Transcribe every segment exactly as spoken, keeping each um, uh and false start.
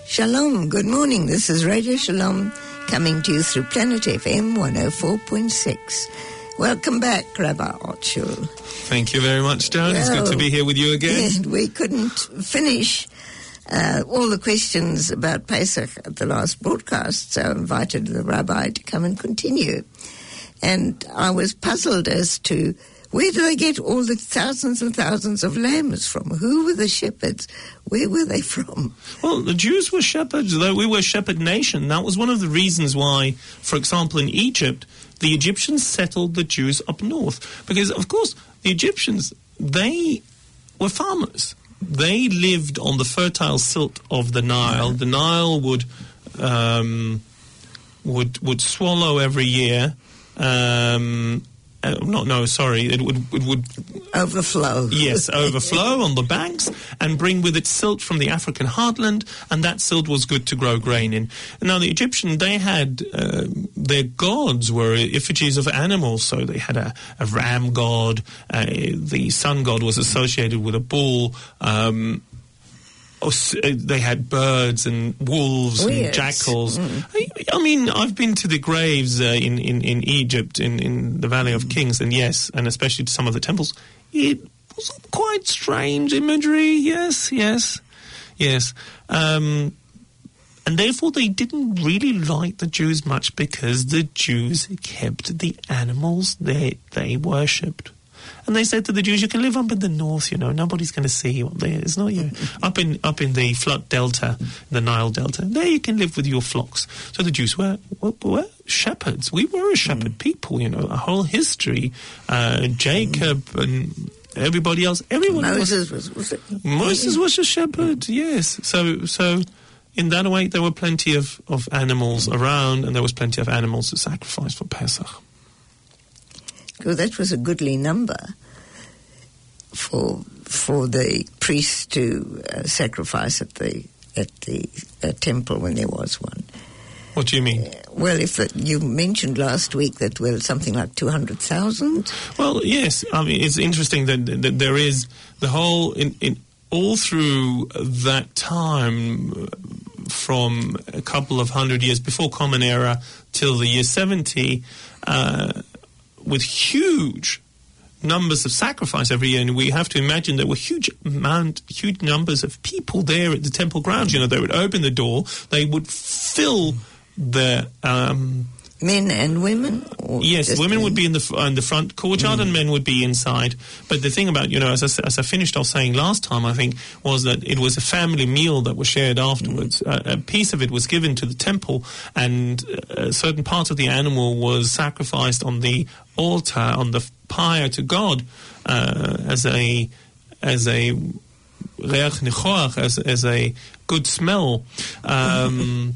Shalom, good morning. This is Radio Shalom coming to you through Planet F M one oh four point six. Welcome back, Rabbi Artshul. Thank you very much, Joan. Well, it's good to be here with you again. Yeah, we couldn't finish uh, all the questions about Pesach at the last broadcast, so I invited the rabbi to come and continue. And I was puzzled as to where do they get all the thousands and thousands of lambs from? Who were the shepherds? Where were they from? Well, the Jews were shepherds, though we were a shepherd nation. That was one of the reasons why, for example, in Egypt, the Egyptians settled the Jews up north. Because, of course, the Egyptians, they were farmers. They lived on the fertile silt of the Nile. The Nile would um, would would swallow every year. Um, uh, not no, sorry, it would it would overflow. Yes, overflow on the banks and bring with it silt from the African heartland, and that silt was good to grow grain in. Now the Egyptian, they had uh, their gods were effigies of animals, so they had a, a ram god. Uh, the sun god was associated with a bull. Um, They had birds and wolves Weird. and jackals. Mm. I, I mean, I've been to the graves uh, in, in, in Egypt, in, in the Valley of Kings, and yes, and especially to some of the temples. It was quite strange imagery, yes, yes, yes. Um, and therefore they didn't really like the Jews much because the Jews kept the animals they, they worshipped. And they said to the Jews, you can live up in the north, you know, nobody's going to see you up there. It's not you. Up in up in the flood delta, the Nile delta, there you can live with your flocks. So the Jews were, were, were shepherds. We were a shepherd people, you know, a whole history. Uh, Jacob and everybody else, everyone Moses was... was, was it? Moses was a shepherd, yes. So so in that way, there were plenty of, of animals around, and there was plenty of animals to sacrifice for Pesach. Well, that was a goodly number for for the priests to uh, sacrifice at the at the uh, temple when there was one. What do you mean? Uh, well, if uh, you mentioned last week that well something like two hundred thousand. Well, yes. I mean, it's interesting that, that there is the whole in, in all through that time, from a couple of hundred years before Common Era till the year seventy. Uh, with huge numbers of sacrifice every year, and we have to imagine there were huge amount, huge numbers of people there at the temple grounds. You know, they would open the door, they would fill the... Um, men and women? Or yes, women men? would be in the in the front courtyard, mm. and men would be inside. But the thing about, you know, as I, as I finished off saying last time, I think, was that it was a family meal that was shared afterwards. Mm. Uh, a piece of it was given to the temple, and a certain part of the animal was sacrificed on the altar, on the pyre to God, uh, as a as a reach nichoach, as as a good smell. Um,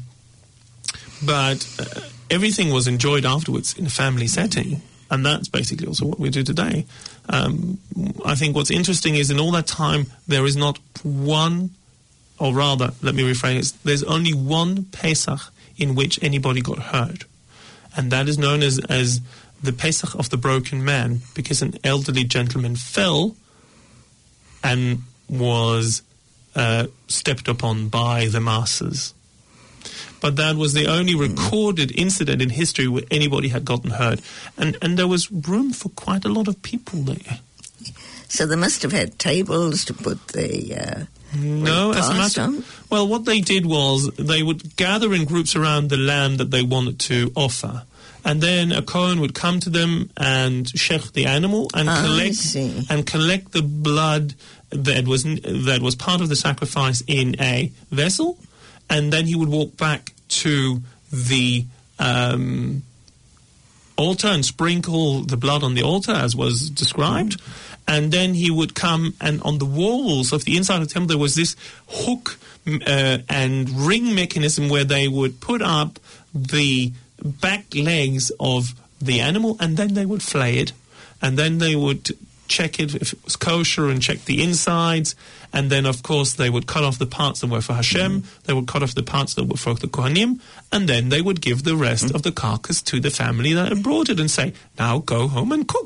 but uh, everything was enjoyed afterwards in a family setting, and that's basically also what we do today. Um, I think what's interesting is in all that time there is not one, or rather, let me rephrase, there's only one Pesach in which anybody got hurt, and that is known as, as the Pesach of the broken man, because an elderly gentleman fell and was uh, stepped upon by the masses. But that was the only recorded incident in history where anybody had gotten hurt. And and there was room for quite a lot of people there. So they must have had tables to put the... Uh, no, as a matter... On? Well, what they did was they would gather in groups around the lamb that they wanted to offer. And then a Kohen would come to them and shech the animal and ah, collect and collect the blood that was that was part of the sacrifice in a vessel. And then he would walk back to the um, altar and sprinkle the blood on the altar, as was described. Mm. And then he would come, and on the walls of the inside of the temple, there was this hook uh, and ring mechanism where they would put up the back legs of the animal, and then they would flay it. And then they would check it if it was kosher and check the insides, and then of course they would cut off the parts that were for Hashem, mm. they would cut off the parts that were for the Kohanim, and then they would give the rest mm. of the carcass to the family that had brought it and say, now go home and cook.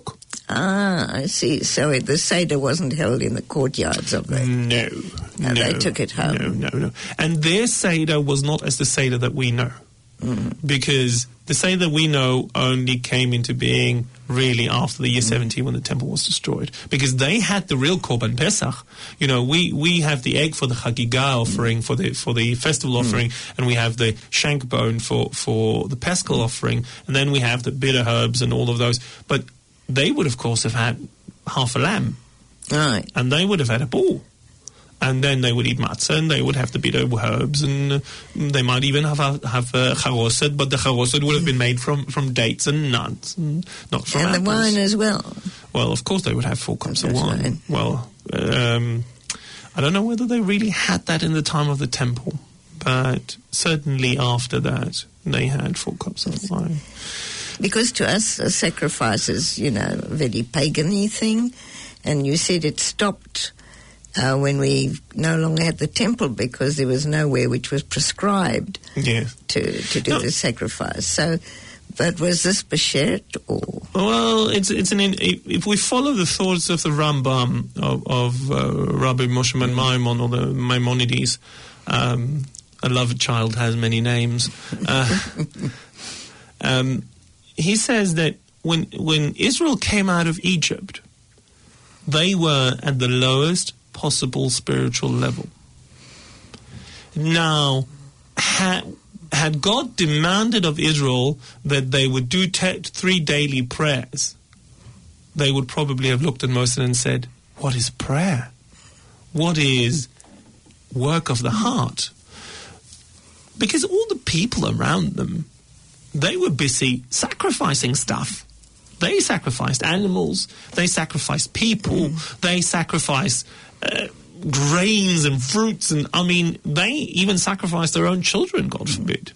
Ah, I see. So it, the Seder wasn't held in the courtyards of the... No, no. no. They took it home. No, no, no. And their Seder was not as the Seder that we know. Mm. Because the Seder we know only came into being really after the year mm. seventy when the temple was destroyed. Because they had the real Korban Pesach. You know, we, we have the egg for the Chagigah offering, mm. for the for the festival mm. offering, and we have the shank bone for, for the Paschal mm. offering, and then we have the bitter herbs and all of those. But they would, of course, have had half a lamb. Right. And they would have had a bull. And then they would eat matzah, and they would have the bitter herbs, and uh, they might even have a, have a charoset, but the charoset would have been made from, from dates and nuts, and not from And apples. the wine as well. Well, of course they would have four cups of That's wine. right. Well, um, I don't know whether they really had that in the time of the temple, but certainly after that, they had four cups of wine. Because to us, a sacrifice is, you know, a very pagan-y thing, and you said it stopped uh, when we no longer had the temple because there was nowhere which was prescribed yeah. to, to do no. the sacrifice. So, but was this Beshert or...? Well, it's it's an if we follow the thoughts of the Rambam, of, of uh, Rabbi Moshe ben Maimon, or the Maimonides, um, a loved child has many names, uh, um, he says that when when Israel came out of Egypt, they were at the lowest possible spiritual level. Now, had, had God demanded of Israel that they would do te- three daily prayers, they would probably have looked at Moses and said, what is prayer? What is work of the heart? Because all the people around them, they were busy sacrificing stuff. They sacrificed animals, they sacrificed people, they sacrificed uh, grains and fruits, and I mean, they even sacrificed their own children, God forbid.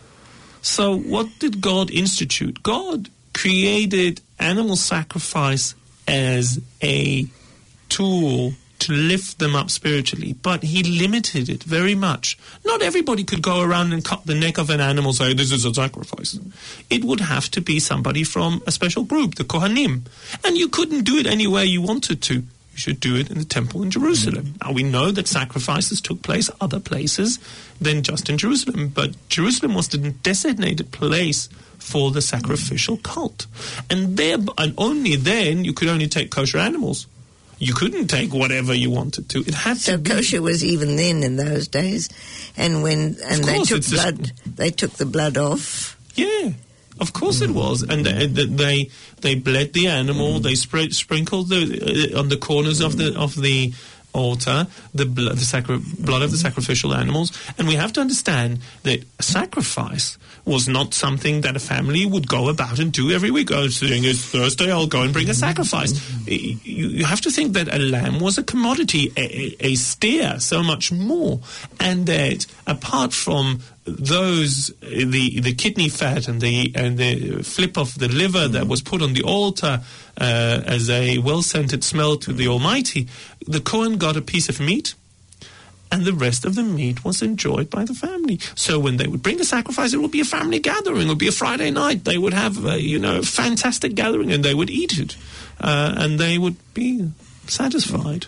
So what did God institute? God created animal sacrifice as a tool to lift them up spiritually, but he limited it very much. Not everybody could go around and cut the neck of an animal and say, this is a sacrifice. It would have to be somebody from a special group, the Kohanim. And you couldn't do it anywhere you wanted to. You should do it in the temple in Jerusalem. Mm-hmm. Now, we know that sacrifices took place other places than just in Jerusalem, but Jerusalem was the designated place for the sacrificial cult. And there, and only then, you could only take kosher animals. You couldn't take whatever you wanted to. It had so to be. Kosher was even then in those days, and when and they took blood, just, they took the blood off. Yeah, of course it was, and they they, they bled the animal. Mm. They spr- sprinkled the uh, on the corners mm. of the of the altar the blood, the sacri- blood of the sacrificial animals. And we have to understand that a sacrifice was not something that a family would go about and do every week. Oh, seeing it's Thursday, I'll go and bring a sacrifice. You, you have to think that a lamb was a commodity, a, a steer, so much more. And that apart from those, the the kidney fat and the and the flip of the liver that was put on the altar uh, as a well-scented smell to the Almighty, the Kohen got a piece of meat, and the rest of the meat was enjoyed by the family. So when they would bring a sacrifice, it would be a family gathering. It would be a Friday night. They would have, a, you know, a fantastic gathering, and they would eat it. Uh, and they would be satisfied.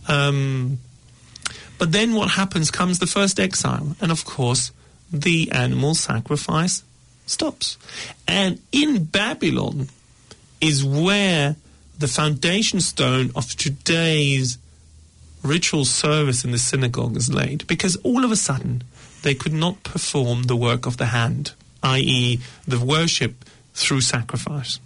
Um, but then what happens comes the first exile. And, of course, the animal sacrifice stops. And in Babylon is where the foundation stone of today's ritual service in the synagogue is laid, because all of a sudden they could not perform the work of the hand, that is the worship through sacrifice.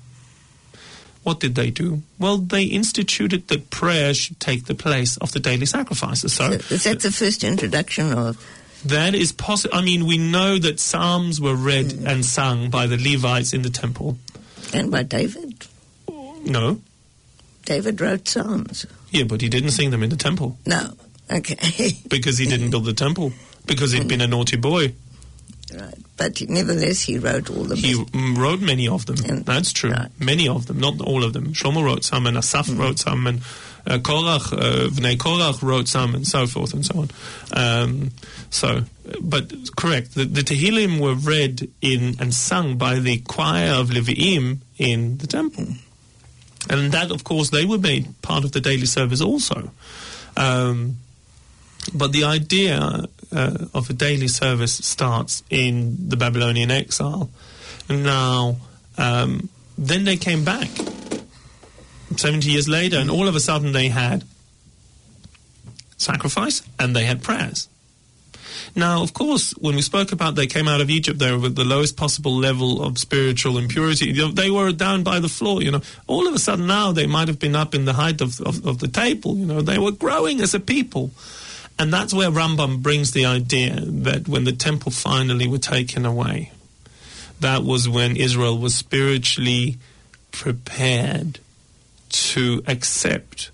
What did they do? Well, they instituted that prayer should take the place of the daily sacrifices. So, so is that the first introduction of... That is possible. I mean, we know that psalms were read mm. and sung by the Levites in the temple. And by David? No. David wrote psalms. Yeah, but he didn't sing them in the temple. No, okay. Because he didn't build the temple. Because he'd been a naughty boy. Right, but nevertheless he wrote all the... He m- wrote many of them, and, that's true. Right. Many of them, not all of them. Shlomo wrote some, and Asaph mm. wrote some, and uh, Korach, uh, Vnei Korach wrote some, and so forth and so on. Um, so, but correct, the, the Tehillim were read in and sung by the choir of Levi'im in the temple. And that, of course, they were made part of the daily service also. Um, but the idea uh, of a daily service starts in the Babylonian exile. And now, um, then they came back seventy years later, and all of a sudden they had sacrifice and they had prayers. Now, of course, when we spoke about they came out of Egypt, they were with the lowest possible level of spiritual impurity. You know, they were down by the floor, you know. All of a sudden now they might have been up in the height of, of, of the table, you know. They were growing as a people. And that's where Rambam brings the idea that when the temple finally were taken away, that was when Israel was spiritually prepared to accept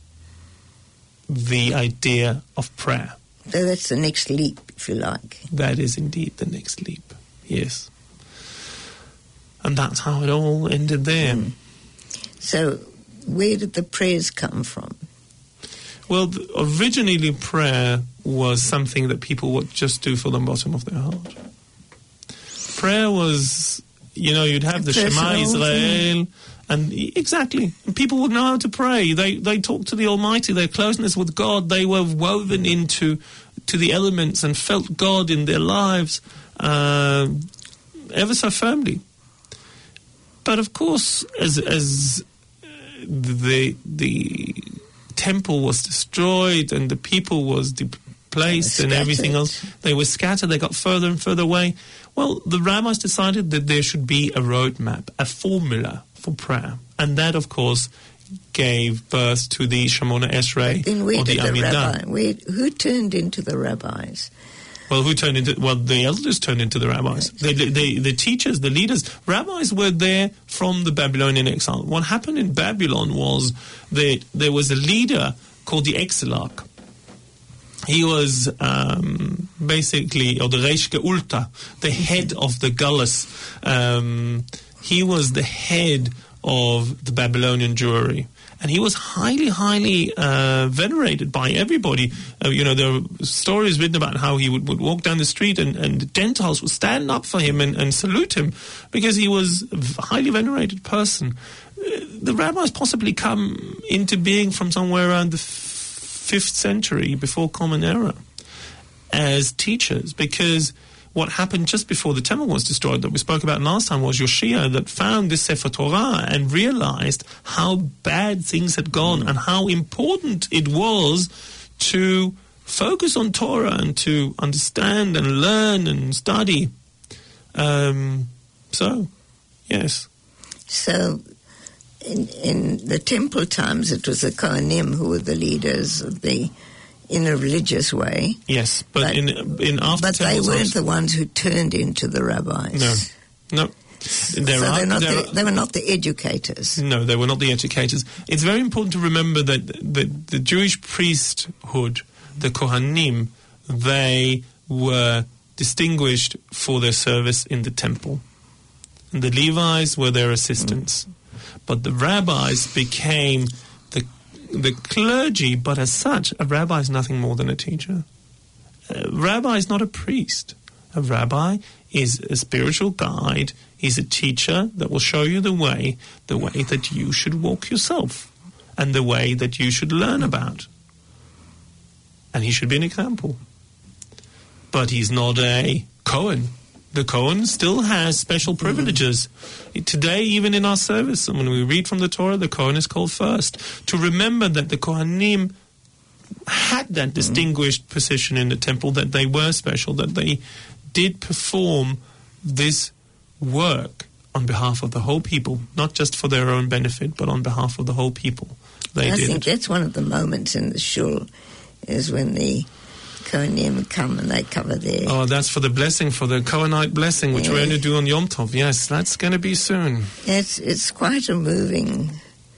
the idea of prayer. So that's the next leap, if you like. That is indeed the next leap, yes. And that's how it all ended there. Mm. So where did the prayers come from? Well, originally prayer was something that people would just do for the bottom of their heart. Prayer was, you know, you'd have the Shema Israel, and exactly, and people would know how to pray. They they talked to the Almighty. Their closeness with God, they were woven into to the elements and felt God in their lives uh, ever so firmly. But of course, as as the the temple was destroyed and the people was displaced and everything else, they were scattered. They got further and further away. Well, the rabbis decided that there should be a roadmap, a formula for prayer. And that, of course, gave birth to the Shemona Esrei or the Amidah. Where, who turned into the rabbis? Well, who turned into... Well, the elders turned into the rabbis. Right. The, the, the teachers, the leaders. Rabbis were there from the Babylonian exile. What happened in Babylon was that there was a leader called the Exilarch. He was um, basically, or the Reish Geulta, the head of the Gullus. Um, he was the head of the Babylonian Jewry. And he was highly, highly uh, venerated by everybody. Uh, you know, there are stories written about how he would, would walk down the street and, and the Gentiles would stand up for him and, and salute him because he was a highly venerated person. Uh, the rabbis possibly come into being from somewhere around the fifth century before Common Era as teachers, because what happened just before the temple was destroyed that we spoke about last time was Yoshia that found this Sefer Torah and realized how bad things had gone mm. and how important it was to focus on Torah and to understand and learn and study. Um, so, yes. So, In, in the temple times, it was the Kohanim who were the leaders of the, in a religious way. Yes, but, but in in after but they weren't the ones who turned into the rabbis. No, no. There so are, they're not there the, are, they were not the educators. No, they were not the educators. It's very important to remember that the, the Jewish priesthood, the Kohanim, they were distinguished for their service in the temple. And the Levites were their assistants. Mm. But the rabbis became the the clergy, but as such, a rabbi is nothing more than a teacher. A rabbi is not a priest. A rabbi is a spiritual guide. He's a teacher that will show you the way, the way that you should walk yourself, and the way that you should learn about. And he should be an example. But he's not a Kohen. The Kohen still has special privileges. Mm-hmm. Today, even in our service, when we read from the Torah, the Kohen is called first. To remember that the Kohanim had that mm-hmm. distinguished position in the temple, that they were special, that they did perform this work on behalf of the whole people, not just for their own benefit, but on behalf of the whole people. They I did think it. That's one of the moments in the shul, is when the Kohanim come and they cover their... Oh, that's for the blessing, for the Kohenite blessing, which yeah. we only do on Yom Tov. Yes, that's going to be soon. It's it's quite a moving,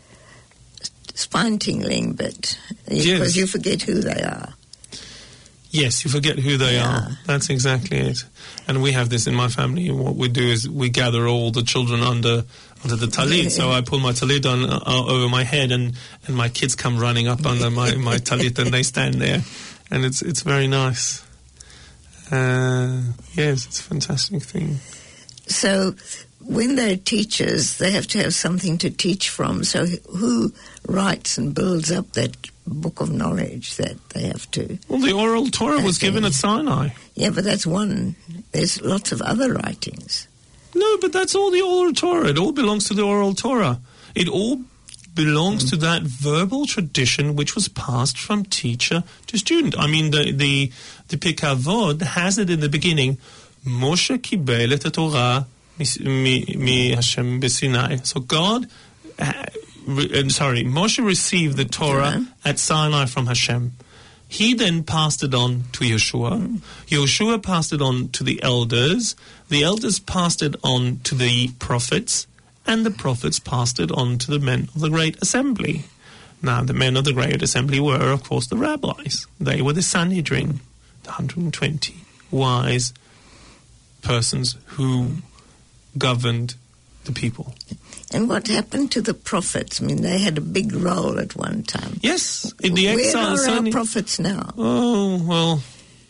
spine-tingling bit, because yes. you forget who they are. Yes, you forget who they yeah. are. That's exactly it. And we have this in my family. What we do is we gather all the children under under the talit. Yeah. So I pull my talit on uh, over my head, and, and my kids come running up under my, my talit, and they stand there. And it's it's very nice. Uh, yes, it's a fantastic thing. So when they're teachers, they have to have something to teach from. So who writes and builds up that book of knowledge that they have to? Well, the oral Torah was given at Sinai. Yeah, but that's one. There's lots of other writings. No, but that's all the oral Torah. It all belongs to the oral Torah. It all belongs mm. to that verbal tradition which was passed from teacher to student. I mean, the the, the Pirkei Avot has it in the beginning, Moshe kibel et Torah mi Hashem b'Sinai. So God, uh, re, sorry, Moshe received the Torah yeah. at Sinai from Hashem. He then passed it on to Yeshua. Mm. Yeshua passed it on to the elders. The elders passed it on to the prophets. And the prophets passed it on to the men of the Great Assembly. Now, the men of the Great Assembly were, of course, the rabbis. They were the Sanhedrin, the one hundred twenty wise persons who governed the people. And what happened to the prophets? I mean, they had a big role at one time. Yes, in the exile. Where are our prophets now? Oh, well,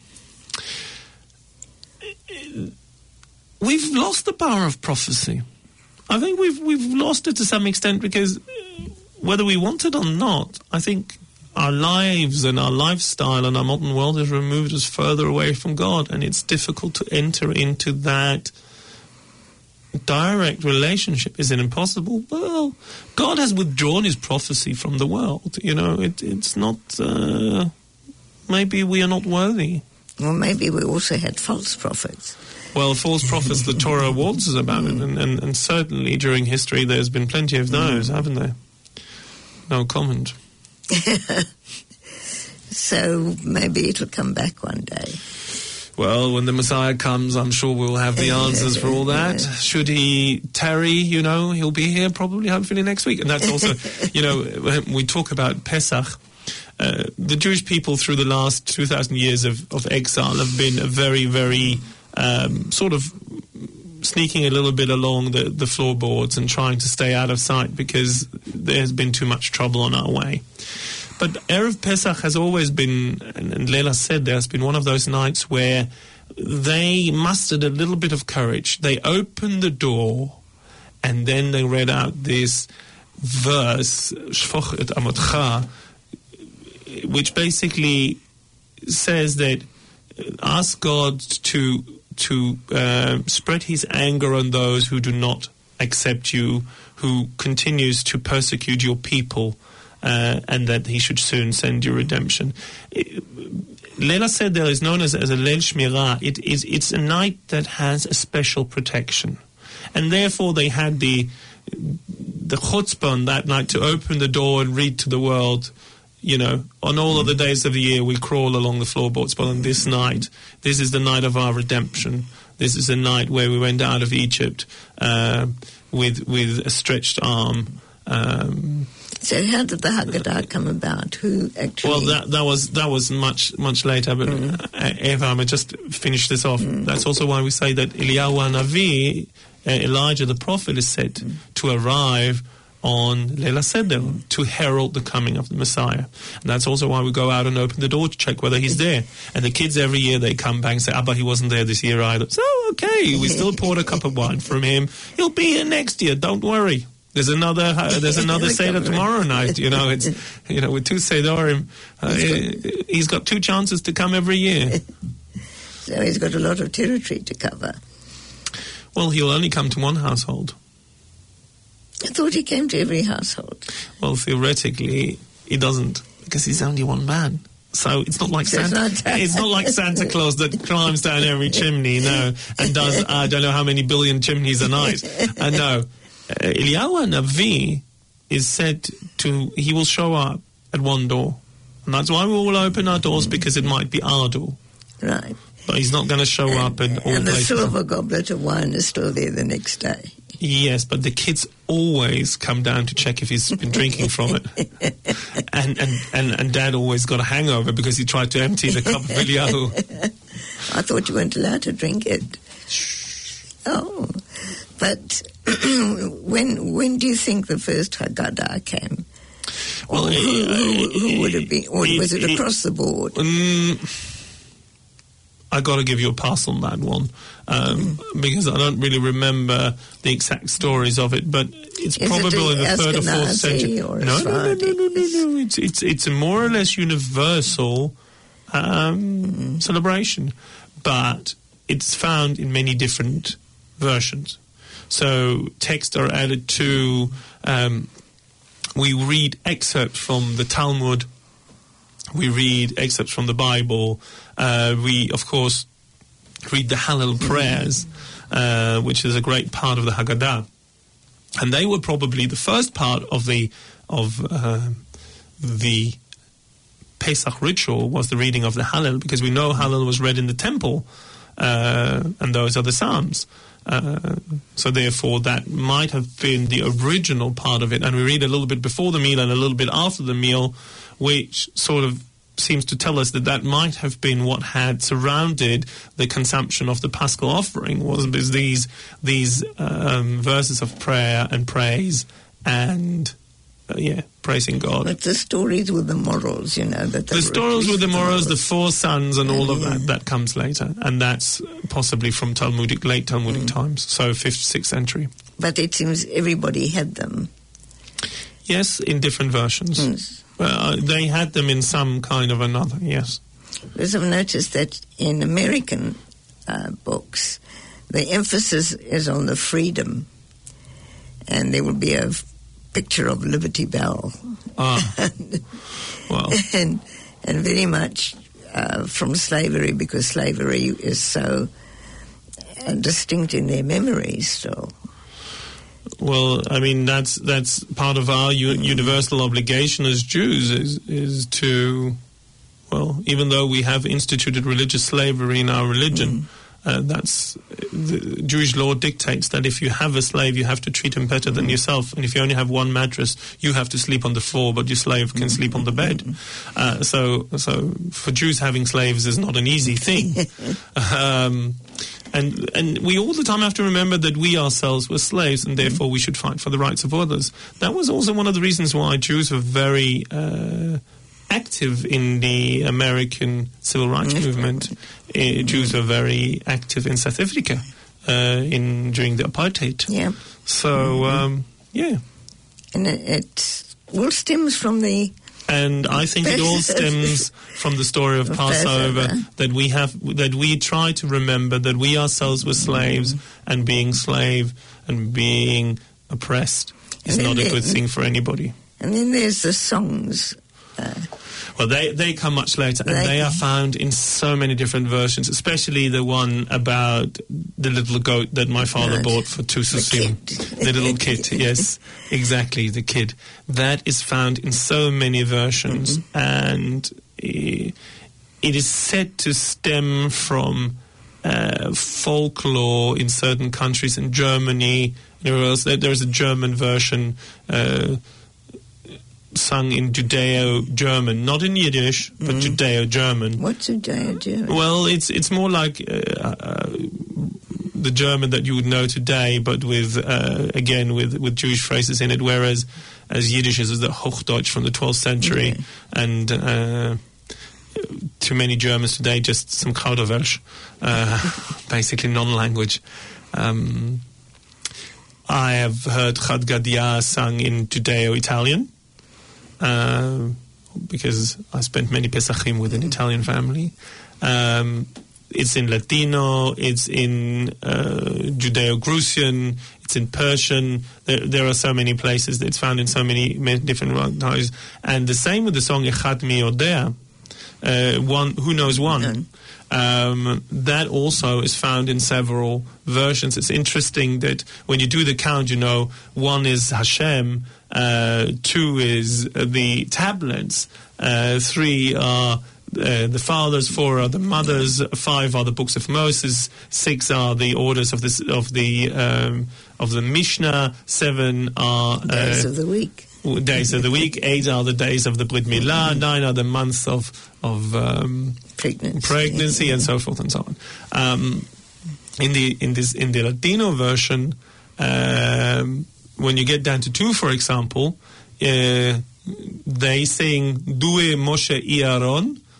we've lost the power of prophecy. I think we've we've lost it to some extent because whether we want it or not, I think our lives and our lifestyle and our modern world has removed us further away from God, and it's difficult to enter into that direct relationship. Is it impossible? Well, God has withdrawn his prophecy from the world. You know, it, it's not, uh, maybe we are not worthy. Well, maybe we also had false prophets. Well, false prophets, the Torah warns us about it, and, and, and certainly during history there's been plenty of those, haven't there? No comment. So maybe it'll come back one day. Well, when the Messiah comes, I'm sure we'll have the answers for all that. Should he tarry, you know, he'll be here probably, hopefully, next week. And that's also, you know, when we talk about Pesach, uh, the Jewish people through the last two thousand years of, of exile have been a very, very um, sort of sneaking a little bit along the, the floorboards and trying to stay out of sight because there's been too much trouble on our way. But Erev Pesach has always been, and Leila said, there's been one of those nights where they mustered a little bit of courage. They opened the door, and then they read out this verse, Shfoch et Amotcha, which basically says that ask God to to uh, spread his anger on those who do not accept you, who continues to persecute your people, uh, and that he should soon send you redemption. Leila said there is known as, as a Leil Shmirah. It is, it's a night that has a special protection. And therefore they had the the chutzpah on that night to open the door and read to the world, you know, on all other days of the year we crawl along the floorboards, but on this night, this is the night of our redemption. This is the night where we went out of Egypt uh, with with a stretched arm. Um, so how did the Haggadah come about? Who actually? Well, that that was that was much much later. But mm. uh, if I may just finish this off, mm. that's also why we say that Eliyahu Hanavi, uh, Elijah the prophet, is said mm. to arrive on Leila Seder to herald the coming of the Messiah. And that's also why we go out and open the door to check whether he's there. And the kids every year, they come back and say, Abba, he wasn't there this year either. So, okay, we still poured a cup of wine from him. He'll be here next year, don't worry. There's another uh, there's another Seder tomorrow night. You know, it's, you know, with two Sederim, uh, he's got two chances to come every year. So he's got a lot of territory to cover. Well, he'll only come to one household. I thought he came to every household. Well, theoretically, he doesn't, because he's only one man. So it's not like So it's Santa. not- It's not like Santa Claus that climbs down every chimney, no, and does I don't know how many billion chimneys a night. Uh, no, uh, Eliyahu Navi is said to he will show up at one door, and that's why we all open our doors, because it might be our door. Right. But he's not going to show up in all And the places. silver goblet of wine is still there the next day. Yes, but the kids always come down to check if he's been drinking from it. And, and, and, and Dad always got a hangover because he tried to empty the cup of Eliyahu. I thought you weren't allowed to drink it. Oh, but when when do you think the first Haggadah came? Well, Or who, who, who would it be? Or it- was it it- across the board? Um, I got to give you a pass on that one um, mm. because I don't really remember the exact stories of it, but it's Is probably it in the third or fourth century. Or no, no, no, no, no, no, no. It's it's it's a more or less universal um, mm. celebration, but it's found in many different versions. So texts are added to. Um, we read excerpts from the Talmud. We read excerpts from the Bible. Uh, we, of course, read the Hallel prayers, uh, which is a great part of the Haggadah. And they were probably the first part of the of uh, the Pesach ritual was the reading of the Hallel, because we know Hallel was read in the temple, uh, and those are the Psalms. Uh, so therefore that might have been the original part of it. And we read a little bit before the meal and a little bit after the meal, which sort of seems to tell us that that might have been what had surrounded the consumption of the Paschal offering, was because these these um, verses of prayer and praise and uh, yeah, praising God. But the stories with the morals, you know, that the stories with the morals, the four sons, and all of that that comes later, and that's possibly from Talmudic late Talmudic mm. times, so fifth, sixth century. But it seems everybody had them. Yes, in different versions. Mm. Uh, they had them in some kind of another, yes. Because I've noticed that in American uh, books, the emphasis is on the freedom, and there will be a f- picture of Liberty Bell. Ah, and, well. And, and very much uh, from slavery, because slavery is so uh, distinct in their memories still. Well, I mean, that's that's part of our u- universal obligation as Jews is is to, well, even though we have instituted religious slavery in our religion, mm. uh, that's the Jewish law dictates that if you have a slave, you have to treat him better than mm. yourself, and if you only have one mattress, you have to sleep on the floor, but your slave can mm. sleep on the bed. Uh, so, so for Jews, having slaves is not an easy thing. um, And and we all the time have to remember that we ourselves were slaves, and therefore we should fight for the rights of others. That was also one of the reasons why Jews were very uh, active in the American civil rights movement. Uh, Jews were very active in South Africa uh, in during the apartheid. Yeah. So um, yeah, and it, it all stems from the. And I think it all stems from the story of Passover, that we have, that we try to remember that we ourselves were slaves, mm-hmm. and being slave and being oppressed is not a good thing for anybody. And then there's the songs. Uh, well, they, they come much later, and they, they are found in so many different versions, especially the one about the little goat that my father right. bought for two susim. The, the little kid, yes, exactly, the kid. That is found in so many versions, mm-hmm. and it, it is said to stem from uh, folklore in certain countries. In Germany, there was, there's a German version uh, sung in Judeo-German, not in Yiddish, but mm. Judeo-German. What's Judeo-German? Well, it's it's more like uh, uh, the German that you would know today, but with uh, again with, with Jewish phrases in it. Whereas, as Yiddish is the Hochdeutsch from the twelfth century, okay. and uh, to many Germans today, just some Kauderwelsch, uh, basically non-language. Um, I have heard Chad Gadya sung in Judeo-Italian. Uh, because I spent many Pesachim with an Italian family. Um, it's in Latino, it's in uh, Judeo-Grusian, it's in Persian. There, there are so many places that it's found in so many different languages. And the same with the song Echad Mi Yodea, uh, one, who knows one. Um, that also is found in several versions. It's interesting that when you do the count, you know, one is Hashem, uh, two is uh, the tablets, uh, three are uh, the fathers, four are the mothers, five are the books of Moses, six are the orders of the of the um, of the Mishnah, seven are uh, days of the week. Days of the week, eight are the days of the Brit Milah, nine are the months of of um, pregnancy, pregnancy, and so forth and so on. Um, in the in this in the Latino version, um, when you get down to two, for example, uh, they sing Due Moshe y Aaron.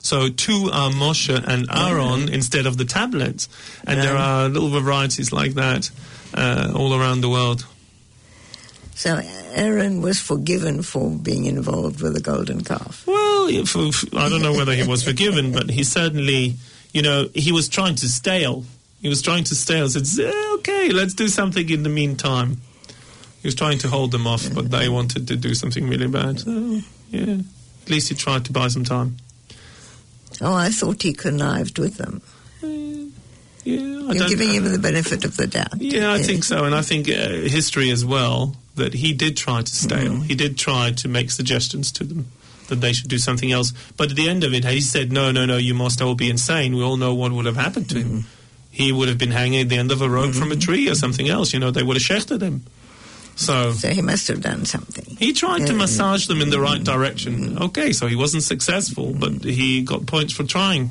So two are Moshe and Aaron instead of the tablets. And there are little varieties like that uh, all around the world. So Aaron was forgiven for being involved with the golden calf. Well, if, if, I don't know whether he was forgiven, but he certainly, you know, he was trying to stale. He was trying to stale. Said, okay, let's do something in the meantime. He was trying to hold them off, but they wanted to do something really bad. So, yeah, at least he tried to buy some time. Oh, I thought he connived with them. Uh, yeah, I You're don't, giving uh, him the benefit of the doubt. Yeah, I think so, and I think uh, history as well, that he did try to stale. Mm. He did try to make suggestions to them that they should do something else. But at the end of it, he said, no, no, no, you must all be insane. We all know what would have happened to mm. him. He would have been hanging at the end of a rope mm-hmm. from a tree or something else. You know, they would have shechted him. So, so he must have done something. He tried to massage them in the right direction. Okay, so he wasn't successful, but he got points for trying.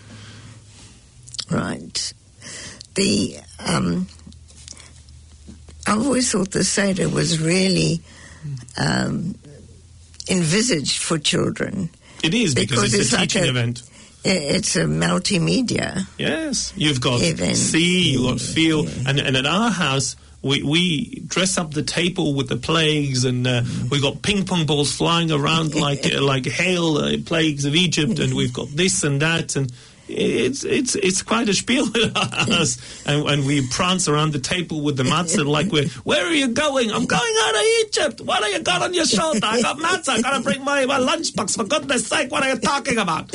Right. The um, I've always thought the Seder was really um, envisaged for children. It is, because, because it's, it's a teaching like a, event. It's a multimedia. Yes, you've got event. see, you've got feel, yeah. and, and at our house, We, we dress up the table with the plagues, and uh, we've got ping pong balls flying around like uh, like hail, uh, plagues of Egypt, and we've got this and that, and it's it's it's quite a spiel with us. And, and we prance around the table with the matzah like we're, where are you going? I'm going out of Egypt. What have you got on your shoulder? I got matzah. I got to bring my, my lunchbox. For goodness sake, what are you talking about?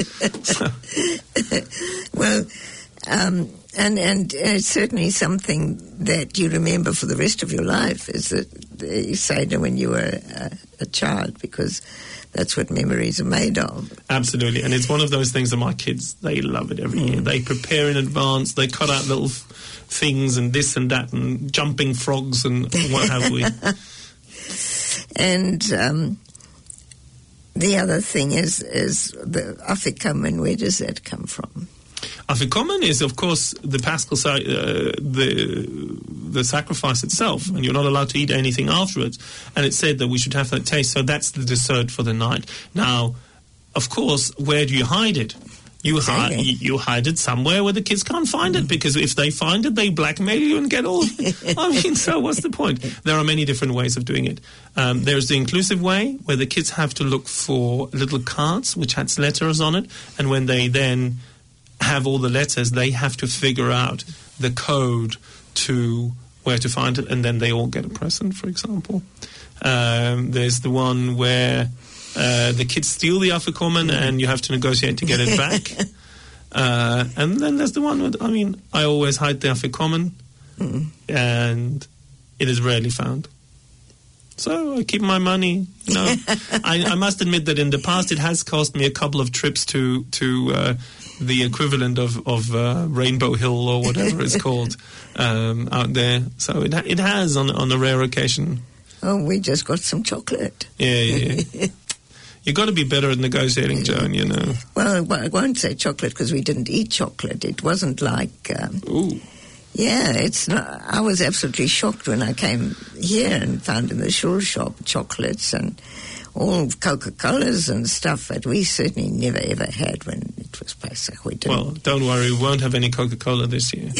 Well, um... And and it's certainly something that you remember for the rest of your life, is that the Seder when you were a, a child, because that's what memories are made of. Absolutely, and it's one of those things that my kids, they love it every mm. year. They prepare in advance, they cut out little f- things and this and that and jumping frogs and what have we. And um, the other thing is, is the Afikomen, where does that come from? Afikomen is, of course, the Paschal, uh, the the sacrifice itself, and you're not allowed to eat anything afterwards. And it said that we should have that taste, so that's the dessert for the night. Now, of course, where do you hide it? You hide, you hide it somewhere where the kids can't find it, because if they find it, they blackmail you and get all. I mean, so what's the point? There are many different ways of doing it. Um, there's the inclusive way, where the kids have to look for little cards which has letters on it, and when they then have all the letters, they have to figure out the code to where to find it, and then they all get a present, for example. Um, there's the one where uh, the kids steal the Afikomen and you have to negotiate to get it back. uh, and then there's the one with, I mean, I always hide the Afikomen, mm. and it is rarely found. So I keep my money. You know, I, I must admit that in the past it has cost me a couple of trips to to uh, the equivalent of of uh, Rainbow Hill or whatever it's called um, out there. So it it has on on a rare occasion. Oh, we just got some chocolate. Yeah, yeah. yeah. You've got to be better at negotiating, Joan, you know. Well, I won't say chocolate because we didn't eat chocolate. It wasn't like... Um, Ooh. Yeah, it's not, I was absolutely shocked when I came here and found in the shul shop chocolates and all Coca-Colas and stuff that we certainly never ever had when it was Pesach. We didn't. Well, don't worry, we won't have any Coca-Cola this year.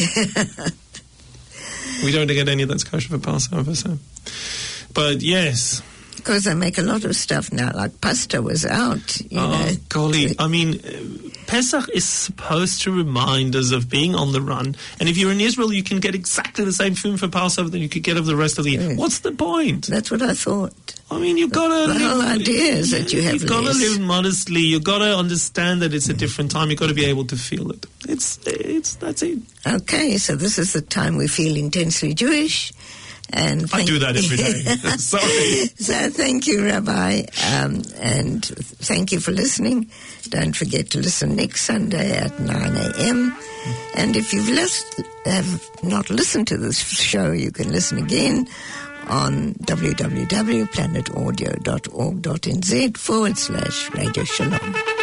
We don't get any of that's kosher for Passover, so. But yes. Because they make a lot of stuff now, like pasta was out, you oh, know. golly, I mean, Pesach is supposed to remind us of being on the run, and if you're in Israel, you can get exactly the same food for Passover that you could get of the rest of the year. Yeah. What's the point? That's what I thought. I mean, you've got to... The live, whole idea is that you have You've got to live modestly, you've got to understand that it's a different time, you've got to be able to feel it. It's, it's, that's it. Okay, so this is the time we feel intensely Jewish. And I do that every day. Sorry. So thank you, Rabbi, um, and thank you for listening. Don't forget to listen next Sunday at nine a.m. And if you've list- have not listened to this show, you can listen again on w w w dot planet audio dot org dot n z forward slash Radio Shalom.